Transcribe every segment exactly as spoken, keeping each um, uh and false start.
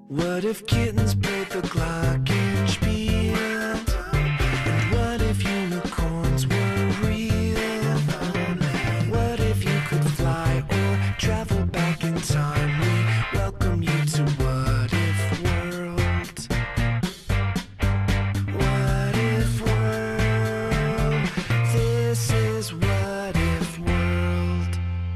What if kittens played the glockenspiel? And what if unicorns were real? What if you could fly or travel back in time? We welcome you to What If World. What If World? This is What If World.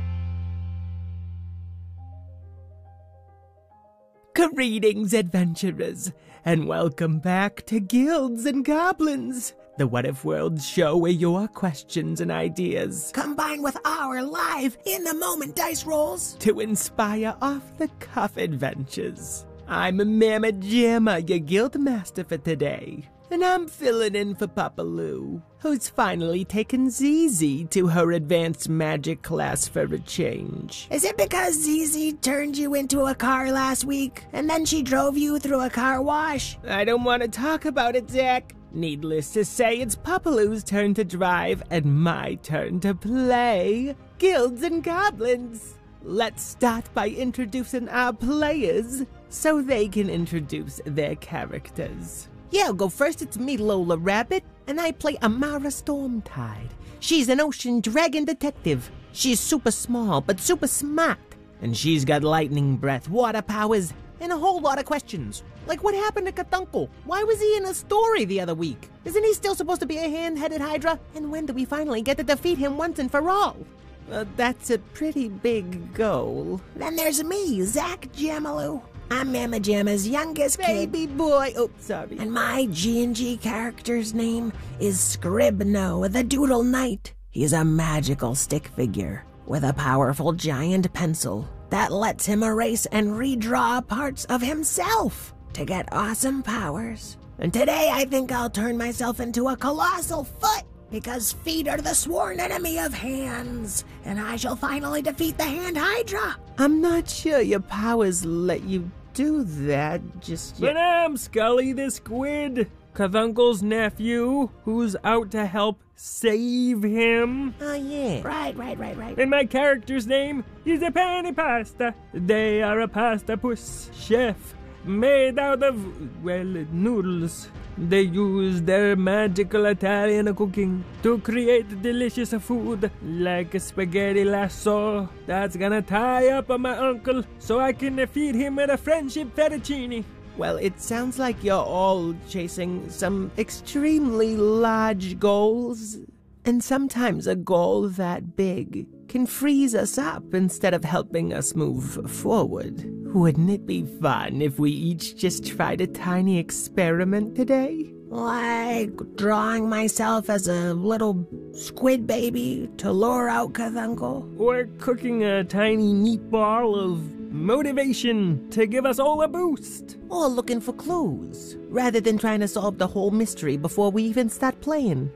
Greetings, adventurers, and welcome back to Guilds and Goblins, the What If World show where your questions and ideas combine with our live, in-the-moment dice rolls to inspire off-the-cuff adventures. I'm Mama Jamma, your guild master for today, and I'm filling in for Papa Lou, who's finally taken Zizi to her advanced magic class for a change. Is it because Zizi turned you into a car last week, and then she drove you through a car wash? I don't want to talk about it, Zach. Needless to say, it's Papa Lou's turn to drive and my turn to play Guilds and Goblins. Let's start by introducing our players so they can introduce their characters. Yeah, I'll go first. It's me, Lola Rabbit, and I play Amara Stormtide. She's an ocean dragon detective. She's super small, but super smart. And she's got lightning breath, water powers, and a whole lot of questions. Like, what happened to Katunkel? Why was he in a story the other week? Isn't he still supposed to be a hand-headed Hydra? And when do we finally get to defeat him once and for all? Uh, that's a pretty big goal. Then there's me, Zach Jamaloo. I'm Mama Jamma's youngest kid. Baby boy. Oh, sorry. And my G and G character's name is Scribno, the Doodle Knight. He's a magical stick figure with a powerful giant pencil that lets him erase and redraw parts of himself to get awesome powers. And today I think I'll turn myself into a colossal foot, because feet are the sworn enemy of hands, and I shall finally defeat the Hand Hydra. I'm not sure your powers let you do that just yet. But I'm Scully the Squid, Kathunkel's nephew, who's out to help save him. Oh, yeah. Right, right, right, right. And my character's name is a Penny Pasta. They are a pasta puss chef made out of, well, noodles. They use their magical Italian cooking to create delicious food like a spaghetti lasso that's gonna tie up my uncle so I can feed him at a friendship fettuccine. Well, it sounds like you're all chasing some extremely large goals, and sometimes a goal that big can freeze us up instead of helping us move forward. Wouldn't it be fun if we each just tried a tiny experiment today? Like drawing myself as a little squid baby to lure out Kathunkel? Or cooking a tiny meatball of motivation to give us all a boost? Or looking for clues, rather than trying to solve the whole mystery before we even start playing.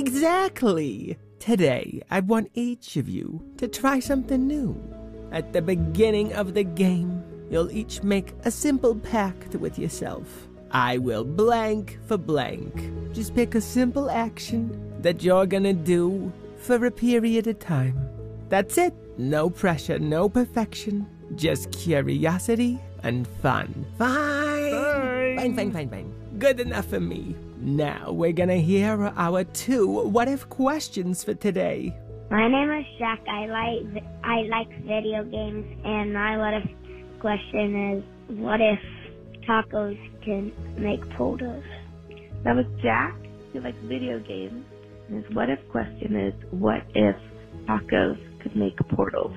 Exactly! Today, I want each of you to try something new. At the beginning of the game, you'll each make a simple pact with yourself. I will blank for blank. Just pick a simple action that you're gonna do for a period of time. That's it. No pressure, no perfection. Just curiosity and fun. Fine. Fine. Fine, fine, fine, fine. Good enough for me. Now we're gonna hear our two what-if questions for today. My name is Jack. I like I like video games, and my what if question is, what if tacos can make portals? That was Jack, who likes video games. And his what if question is, what if tacos could make portals?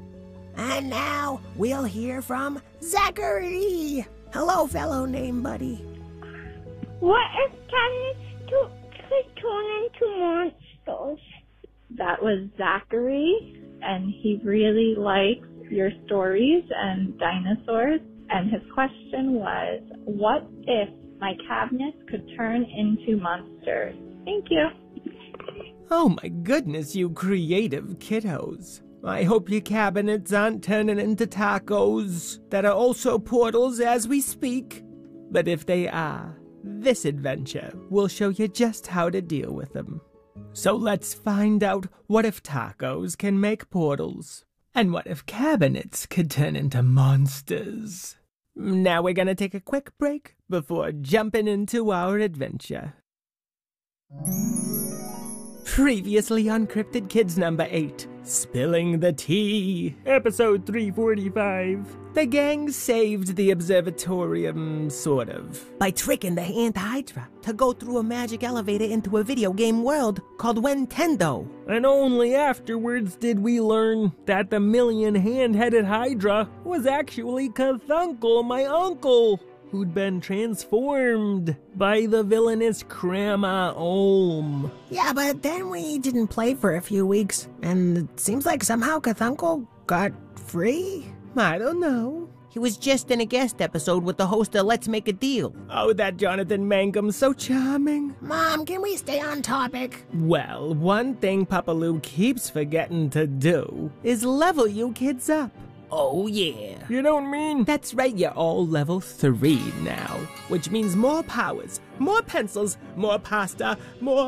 And now we'll hear from Zachary. Hello, fellow name buddy. What if cabinets to, could turn into monsters? That was Zachary, and he really likes your stories and dinosaurs. And his question was, what if my cabinets could turn into monsters? Thank you. Oh my goodness, you creative kiddos. I hope your cabinets aren't turning into tacos that are also portals as we speak. But if they are, this adventure will show you just how to deal with them. So let's find out what if tacos can make portals, and what if cabinets could turn into monsters. Now we're gonna take a quick break before jumping into our adventure. Previously on Cryptid Kids number eight, Spilling the Tea. Episode three forty-five. The gang saved the observatorium, sort of. By tricking the Hand Hydra to go through a magic elevator into a video game world called Wentendo. And only afterwards did we learn that the million-hand-headed Hydra was actually Cthulhu, my uncle, who'd been transformed by the villainous Krama Olm. Yeah, but then we didn't play for a few weeks, and it seems like somehow Cthulhu got free? I don't know. He was just in a guest episode with the host of Let's Make a Deal. Oh, that Jonathan Mangum's so charming. Mom, can we stay on topic? Well, one thing Papa Lou keeps forgetting to do is level you kids up. Oh, yeah. You don't mean? That's right, you're all level three now, which means more powers, more pencils, more pasta, more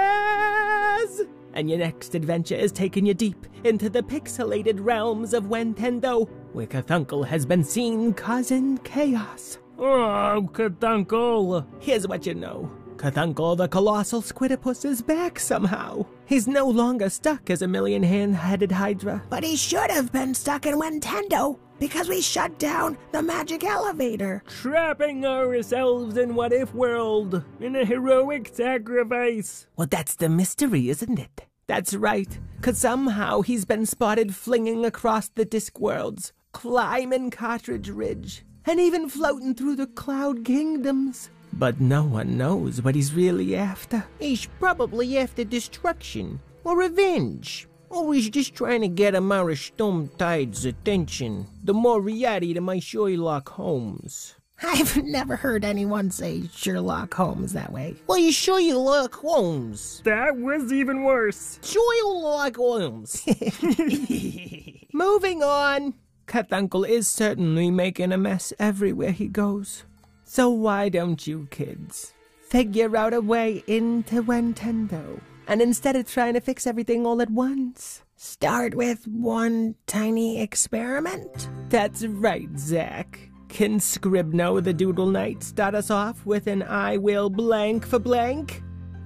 pizzazz. And your next adventure is taking you deep into the pixelated realms of Wentendo, where Cthulhu has been seen causing chaos. Oh, Cthulhu. Here's what you know. Cthulhu the Colossal Squidopus is back somehow. He's no longer stuck as a million-hand-headed Hydra. But he should have been stuck in Wentendo, because we shut down the magic elevator. Trapping ourselves in What If World in a heroic sacrifice. Well, that's the mystery, isn't it? That's right, cause somehow he's been spotted flinging across the Disc Worlds, climbing Cartridge Ridge, and even floating through the Cloud Kingdoms. But no one knows what he's really after. He's probably after destruction, or revenge. Or he's just trying to get Amara Stormtide's attention. The Moriarty to my Sherlock Holmes. I've never heard anyone say Sherlock Holmes that way. Well, you Sherlock Holmes. That was even worse. Sherlock Holmes. Moving on. Cthulhu is certainly making a mess everywhere he goes. So why don't you kids figure out a way into Wentendo? And instead of trying to fix everything all at once, start with one tiny experiment? That's right, Zach. Can Scribno the Doodle Knight start us off with an I will blank for blank?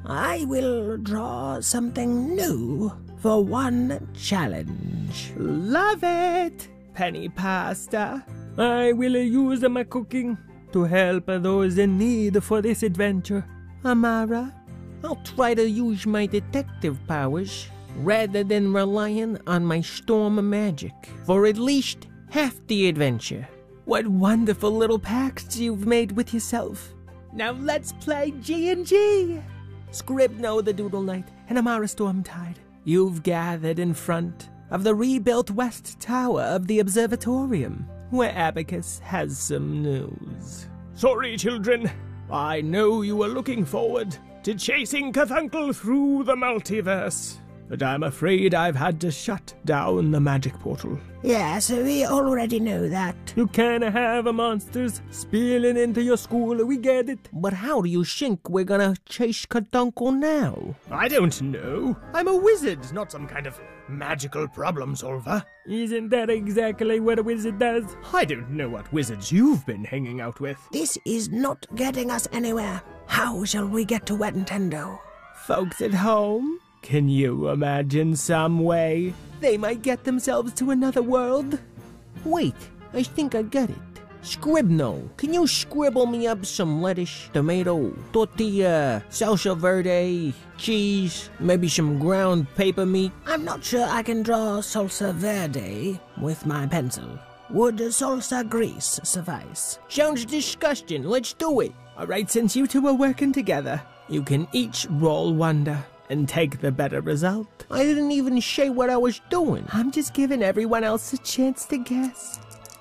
I will draw something new for one challenge. Love it! Penny Pasta. I will use my cooking to help those in need for this adventure. Amara? I'll try to use my detective powers rather than relying on my storm magic for at least half the adventure. What wonderful little pacts you've made with yourself. Now let's play G and G. Scribno the Doodle Knight and Amara Stormtide, you've gathered in front of the rebuilt West Tower of the Observatorium, where Abacus has some news. Sorry, children. I know you were looking forward to chasing Cthulhu through the multiverse, but I'm afraid I've had to shut down the magic portal. Yeah, so we already know that. You can't have monsters spilling into your school, we get it. But how do you think we're gonna chase Cthulhu now? I don't know. I'm a wizard, not some kind of magical problem solver. Isn't that exactly what a wizard does? I don't know what wizards you've been hanging out with. This is not getting us anywhere. How shall we get to Wentendo? Folks at home, can you imagine some way they might get themselves to another world? Wait, I think I got it. Scribno, can you scribble me up some lettuce, tomato, tortilla, salsa verde, cheese, maybe some ground paper meat? I'm not sure I can draw salsa verde with my pencil. Would salsa grease suffice? Sounds disgusting. Let's do it. All right, since you two are working together, you can each roll wonder and take the better result. I didn't even say what I was doing. I'm just giving everyone else a chance to guess.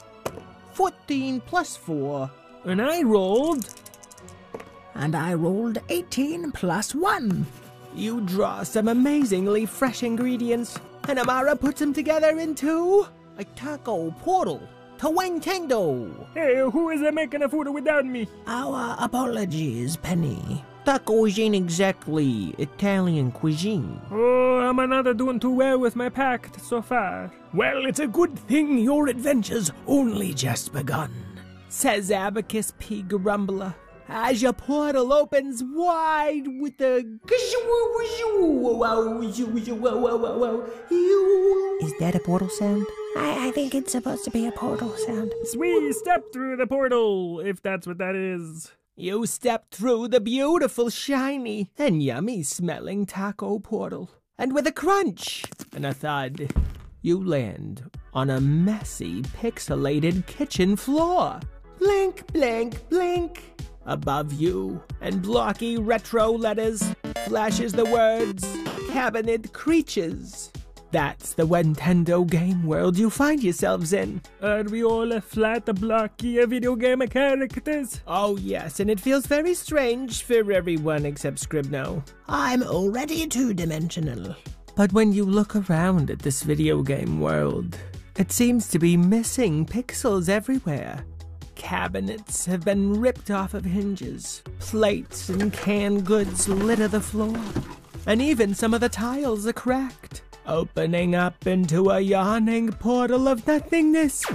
fourteen plus four. And I rolled... And I rolled eighteen plus one. You draw some amazingly fresh ingredients, and Amara puts them together into... a taco portal to Wentendo. Hey, who is making a food without me? Our apologies, Penny. Tacos ain't exactly Italian cuisine. Oh, I'm not doing too well with my pact so far. Well, it's a good thing your adventure's only just begun. says Abacus P. Grumbler, as your portal opens wide with a... Is that a portal sound? I, I think it's supposed to be a portal sound. We step through the portal, if that's what that is. You step through the beautiful, shiny, and yummy-smelling taco portal. And with a crunch and a thud, you land on a messy, pixelated kitchen floor. Blink, blink, blink. Above you, and blocky retro letters, flashes the words, Cabinet Creatures. That's the Nintendo game world you find yourselves in. Are we all a flat, blocky video game characters? Oh yes, and it feels very strange for everyone except Scribno. I'm already two-dimensional. But when you look around at this video game world, it seems to be missing pixels everywhere. Cabinets have been ripped off of hinges. Plates and canned goods litter the floor. And even some of the tiles are cracked, opening up into a yawning portal of nothingness.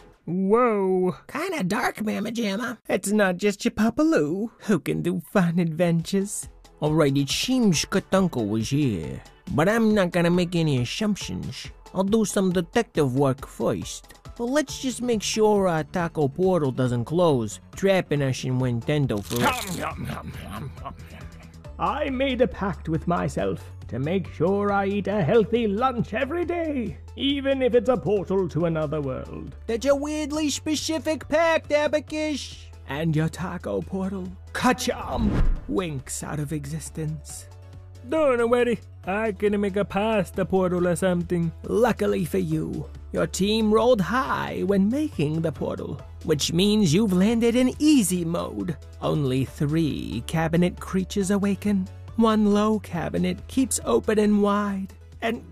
Whoa. Kinda dark, Mamma Jamma. It's not just your Papaloo who can do fun adventures. Alright, it seems Katunko was here, but I'm not gonna make any assumptions. I'll do some detective work first. Well, let's just make sure our taco portal doesn't close, trapping us in Nintendo forever. I made a pact with myself to make sure I eat a healthy lunch every day, even if it's a portal to another world. That's a weirdly specific pact, Abacus. And your taco portal, ka-chum, winks out of existence. Don't worry, I can make a pasta portal or something. Luckily for you, your team rolled high when making the portal, which means you've landed in easy mode. Only three cabinet creatures awaken. One low cabinet keeps opening wide. And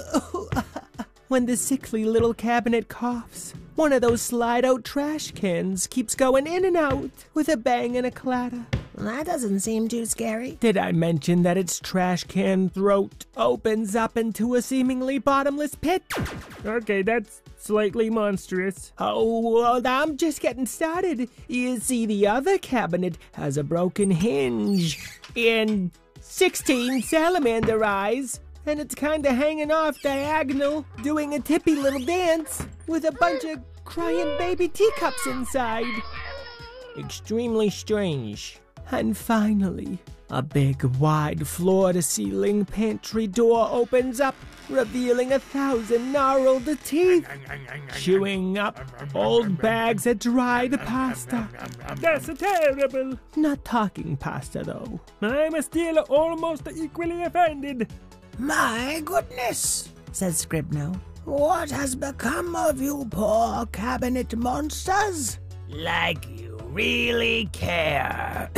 when the sickly little cabinet coughs, one of those slide-out trash cans keeps going in and out with a bang and a clatter. That doesn't seem too scary. Did I mention that its trash can throat opens up into a seemingly bottomless pit? Okay, that's slightly monstrous. Oh, well, I'm just getting started. You see, the other cabinet has a broken hinge and sixteen salamander eyes, and it's kinda hanging off diagonal, doing a tippy little dance with a bunch of crying baby teacups inside. Extremely strange. And finally, a big, wide, floor-to-ceiling pantry door opens up, revealing a thousand gnarled teeth, chewing up old bags of dried pasta. That's terrible. Not talking pasta, though. I'm still almost equally offended. My goodness, says Scribno. What has become of you poor cabinet monsters? Like you really care,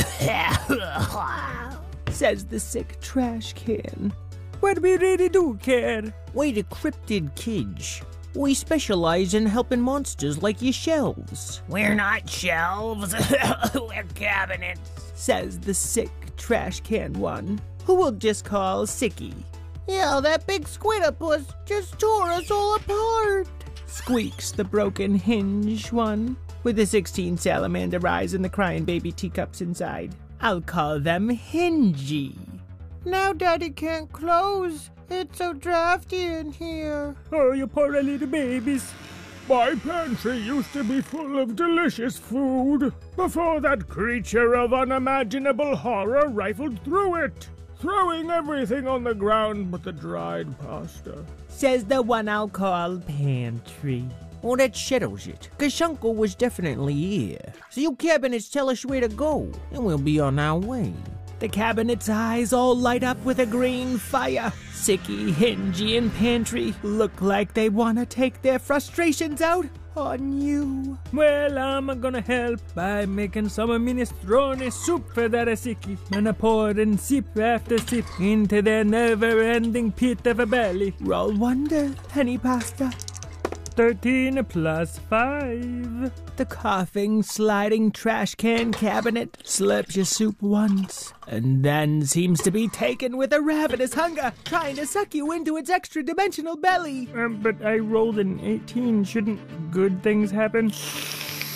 says the sick trash can. But we really do care. We're the cryptid kids. We specialize in helping monsters like yourselves. We're not shelves, we're cabinets, says the sick trash can one, who we'll just call Sicky. Yeah, that big squidopus just tore us all apart, squeaks the broken hinge one, with the sixteen salamander eyes and the crying baby teacups inside. I'll call them Hingy. Now Daddy can't close. It's so drafty in here. Oh, you poor little babies. My pantry used to be full of delicious food before that creature of unimaginable horror rifled through it, throwing everything on the ground but the dried pasta, says the one I'll call Pantry. Well, that settles it, cause Uncle was definitely here. So you cabinets tell us where to go, and we'll be on our way. The cabinet's eyes all light up with a green fire. Sicky, Hingy, and Pantry look like they want to take their frustrations out on you. Well, I'm gonna help by making some minestrone soup for that Sicky, and pouring sip after sip into their never-ending pit of a belly. Roll wonder, penny pasta. thirteen plus five. The coughing, sliding trash can cabinet slurps your soup once, and then seems to be taken with a ravenous hunger, trying to suck you into its extra-dimensional belly. Um, but I rolled an eighteen. Shouldn't good things happen?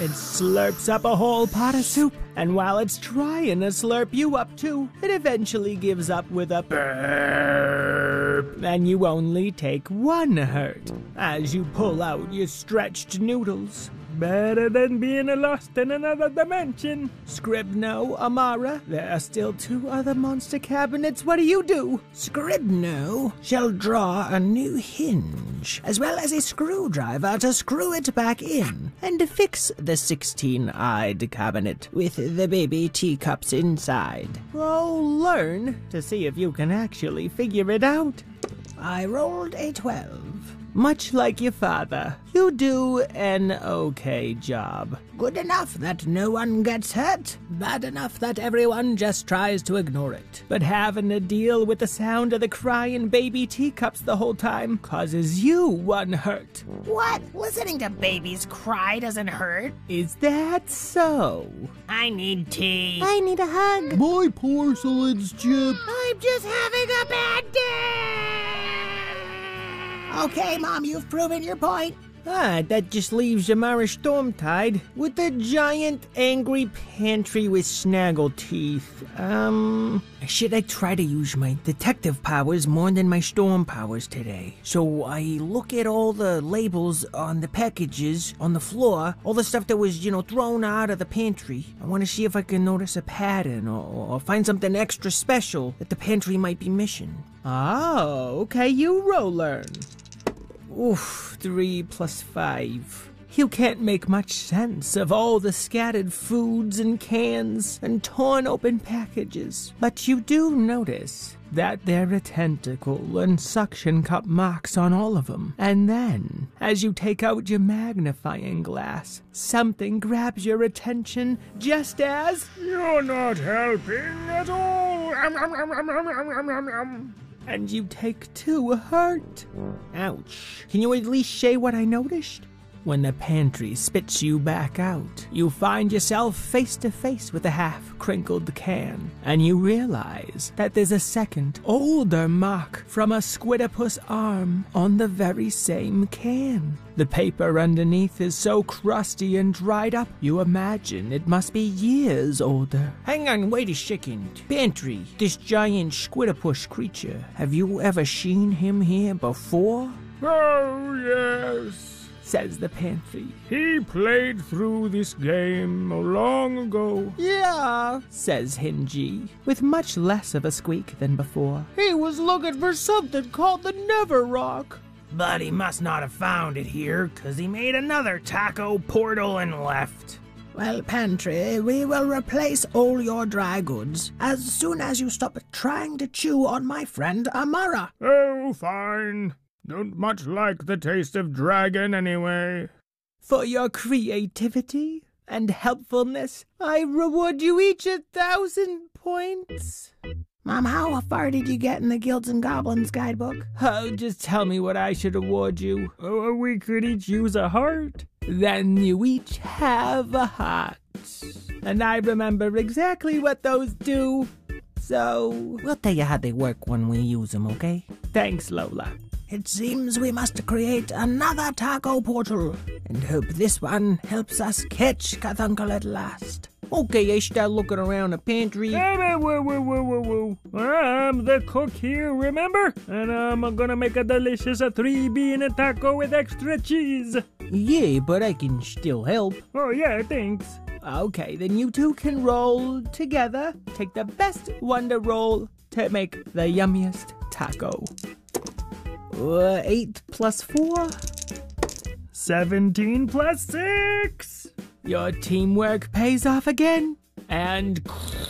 It slurps up a whole pot of soup, and while it's trying to slurp you up too, it eventually gives up with a burp, and you only take one hurt as you pull out your stretched noodles. Better than being lost in another dimension. Scribno, Amara, there are still two other monster cabinets. What do you do? Scribno shall draw a new hinge, as well as a screwdriver to screw it back in, and to fix the sixteen-eyed cabinet with the baby teacups inside. Roll learn to see if you can actually figure it out. I rolled a twelve. Much like your father, you do an okay job. Good enough that no one gets hurt, bad enough that everyone just tries to ignore it. But having to deal with the sound of the crying baby teacups the whole time causes you one hurt. What? Listening to babies cry doesn't hurt? Is that so? I need tea. I need a hug. My porcelain's chipped. I'm just having a bad day. Okay, Mom, you've proven your point. Ah, that just leaves Amara Stormtide with a giant angry pantry with snaggle teeth. Um, should I try to use my detective powers more than my storm powers today? So I look at all the labels on the packages on the floor, all the stuff that was, you know, thrown out of the pantry. I want to see if I can notice a pattern or, or find something extra special that the pantry might be missing. Oh, okay, you roll learn. Oof, three plus five. You can't make much sense of all the scattered foods and cans and torn open packages, but you do notice that there are tentacle and suction cup marks on all of them. And then, as you take out your magnifying glass, something grabs your attention just as... You're not helping at all! Um, um, um, um, um, um, um, um. And you take two hurt. Ouch. Can you at least say what I noticed? When the pantry spits you back out, you find yourself face to face with a half-crinkled can, and you realize that there's a second, older mark from a squidopus arm on the very same can. The paper underneath is so crusty and dried up, you imagine it must be years older. Hang on, wait a second. Pantry, this giant squidopus creature, have you ever seen him here before? Oh, yes, says the pantry. He played through this game long ago. Yeah, says Hingy, with much less of a squeak than before. He was looking for something called the Never Rock. But he must not have found it here, 'cause he made another taco portal and left. Well, Pantry, we will replace all your dry goods as soon as you stop trying to chew on my friend Amara. Oh, fine. Don't much like the taste of dragon anyway. For your creativity and helpfulness, I reward you each a thousand points. Mom, how far did you get in the Guilds and Goblins guidebook? Oh, just tell me what I should award you. Oh, we could each use a heart. Then you each have a heart. And I remember exactly what those do. So, We'll tell you how they work when we use them, okay? thanks, Lola. It seems we must create another taco portal, and hope this one helps us catch Cthulhu at last. Okay, I start looking around the pantry. Hey, whoa, whoa, whoa, whoa, whoa. I'm the cook here, remember? And I'm gonna make a delicious a three-bean taco with extra cheese. Yeah, but I can still help. Oh, yeah, thanks. Okay, then you two can roll together. Take the best one to roll to make the yummiest taco. Uh, eight plus four. Seventeen plus six. Your teamwork pays off again. And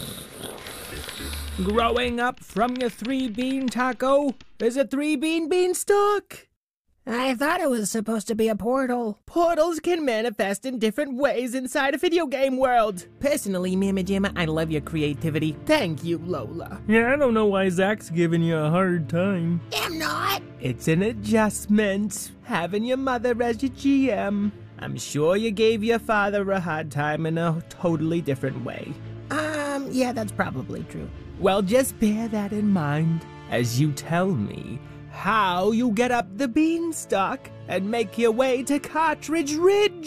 growing up from your three-bean taco is a three-bean beanstalk. I thought it was supposed to be a portal. Portals can manifest in different ways inside a video game world. Personally, Mamma Jamma, I love your creativity. Thank you, Lola. Yeah, I don't know why Zach's giving you a hard time. I'm not. It's an adjustment, having your mother as your G M. I'm sure you gave your father a hard time in a totally different way. Um, yeah, that's probably true. Well, just bear that in mind as you tell me how you get up the beanstalk and make your way to Cartridge Ridge.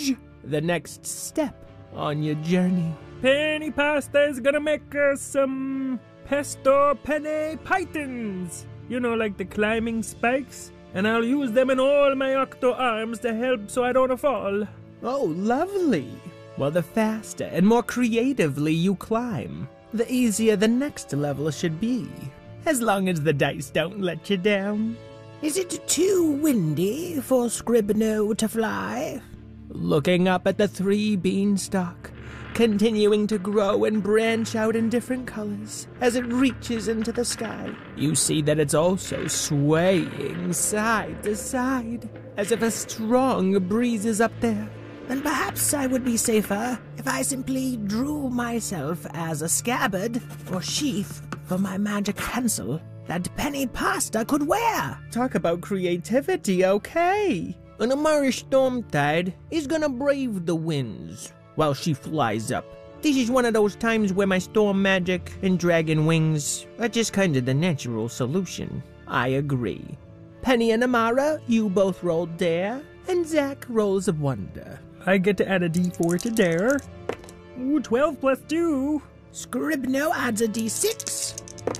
the next step on your journey. Penny Pasta is gonna make us some pesto penne pythons. You know, like the climbing spikes. And I'll use them in all my octo arms to help so I don't fall. Oh, lovely. Well, the faster and more creatively you climb, the easier the next level should be. As long as the dice don't let you down. Is it too windy for Scribno to fly? Looking up at the three beanstalk, continuing to grow and branch out in different colors as it reaches into the sky, you see that it's also swaying side to side, as if a strong breeze is up there. Then perhaps I would be safer if I simply drew myself as a scabbard or sheath for my magic pencil that Penny Pasta could wear. Talk about creativity, okay? An Amara Stormtide is gonna brave the winds while she flies up. This is one of those times where my storm magic and dragon wings are just kind of the natural solution. I agree. Penny and Amara, you both roll dare, and Zach rolls a wonder. I get to add a d four to dare. Ooh, twelve plus two. Scribno adds a d six.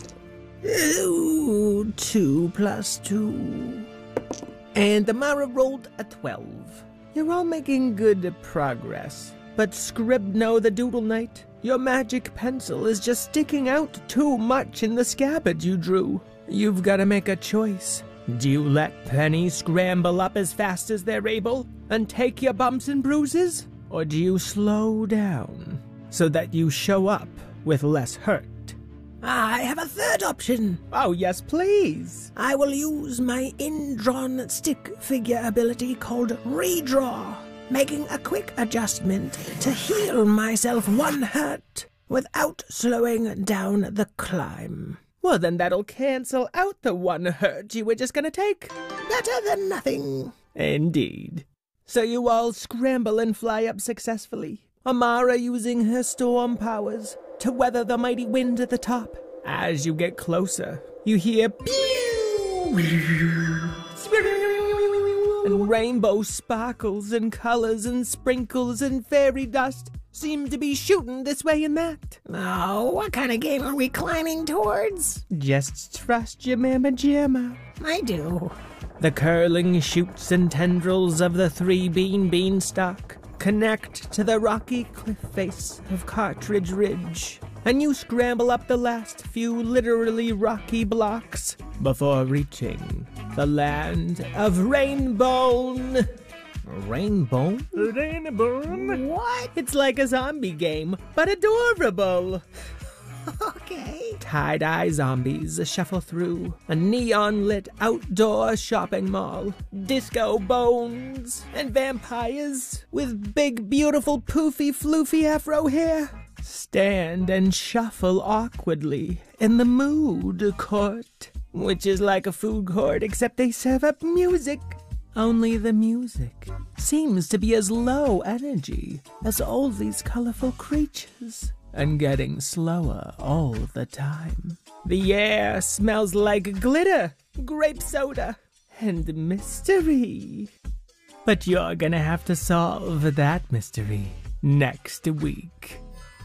Ooh, two plus two. And Amara rolled a twelve. You're all making good progress. But Scribno the Doodle Knight, your magic pencil is just sticking out too much in the scabbard you drew. You've got to make a choice. Do you let Penny scramble up as fast as they're able and take your bumps and bruises? Or do you slow down so that you show up with less hurt? I have a third option. Oh, yes, please. I will use my indrawn stick figure ability called Redraw, making a quick adjustment to heal myself one hurt without slowing down the climb. Well, then that'll cancel out the one hurt you were just gonna take. Better than nothing. Indeed. So you all scramble and fly up successfully, Amara using her storm powers to weather the mighty wind at the top. As you get closer, you hear pew, and rainbow sparkles and colors and sprinkles and fairy dust seem to be shooting this way and that. Oh, what kind of game are we climbing towards? Just trust your Mamma Jamma. I do. The curling shoots and tendrils of the three-bean beanstalk connect to the rocky cliff face of Cartridge Ridge, and you scramble up the last few literally rocky blocks before reaching the land of Rainbow. Rainbow? Rainbow? What? It's like a zombie game, but adorable. Okay. Tie-dye zombies shuffle through a neon-lit outdoor shopping mall. Disco bones and vampires with big, beautiful, poofy, floofy afro hair stand and shuffle awkwardly in the mood court, which is like a food court except they serve up music. Only the music seems to be as low energy as all these colorful creatures, and getting slower all the time. The air smells like glitter, grape soda, and mystery. But you're gonna have to solve that mystery next week.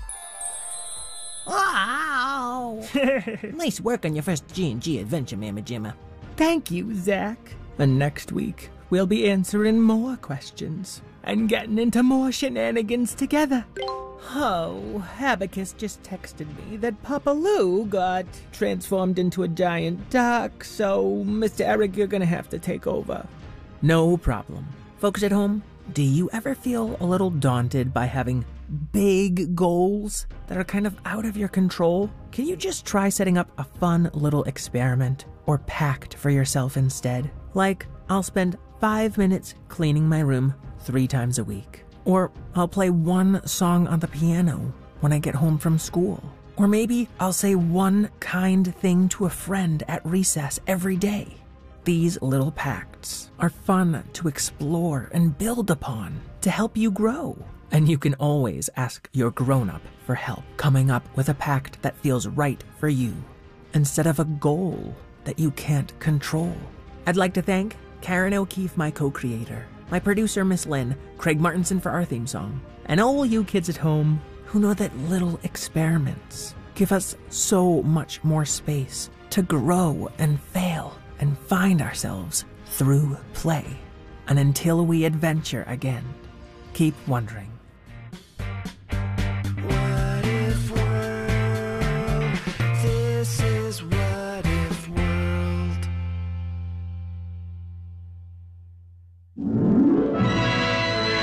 Wow! Nice work on your first G and G adventure, Mamma Jamma. Thank you, Zach. And next week, we'll be answering more questions and getting into more shenanigans together. Oh, Abacus just texted me that Papa Lou got transformed into a giant duck, so Mister Eric, you're gonna have to take over. No problem. Folks at home, do you ever feel a little daunted by having big goals that are kind of out of your control? Can you just try setting up a fun little experiment or pact for yourself instead? Like, I'll spend five minutes cleaning my room three times a week. Or I'll play one song on the piano when I get home from school. Or maybe I'll say one kind thing to a friend at recess every day. These little pacts are fun to explore and build upon to help you grow. And you can always ask your grown-up for help coming up with a pact that feels right for you, instead of a goal that you can't control. I'd like to thank Karen O'Keefe, my co-creator, my producer Miss Lynn, Craig Martinson for our theme song, and all you kids at home who know that little experiments give us so much more space to grow and fail and find ourselves through play. And until we adventure again, keep wondering.